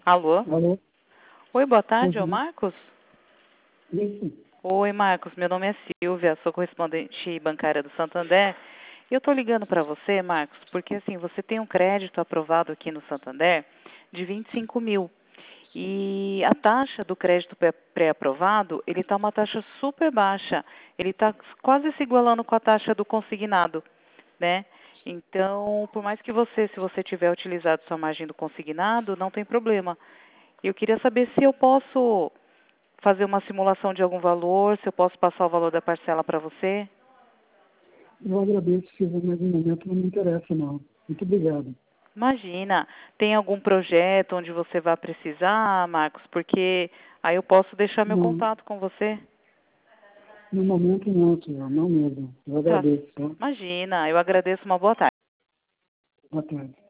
Alô? Alô? Oi, boa tarde, ô Uhum. Marcos? Isso. Oi, Marcos, meu nome é Silvia, sou correspondente bancária do Santander. E eu estou ligando para você, Marcos, porque assim, você tem um crédito aprovado aqui no Santander de 25 mil. E a taxa do crédito pré-aprovado, ele está uma taxa super baixa. Ele está quase se igualando com a taxa do consignado, né? Então, por mais que você, se você tiver utilizado sua margem do consignado, não tem problema. Eu queria saber se eu posso fazer uma simulação de algum valor, se eu posso passar o valor da parcela para você. Eu agradeço, Silvia, mas no momento não me interessa, não. Muito obrigado. Imagina, tem algum projeto onde você vai precisar, Marcos? Porque aí eu posso deixar meu Não, contato com você. no momento não, Silvia, não mesmo. Eu Tá. agradeço, tá? Imagina, eu agradeço, uma boa tarde. Boa tarde.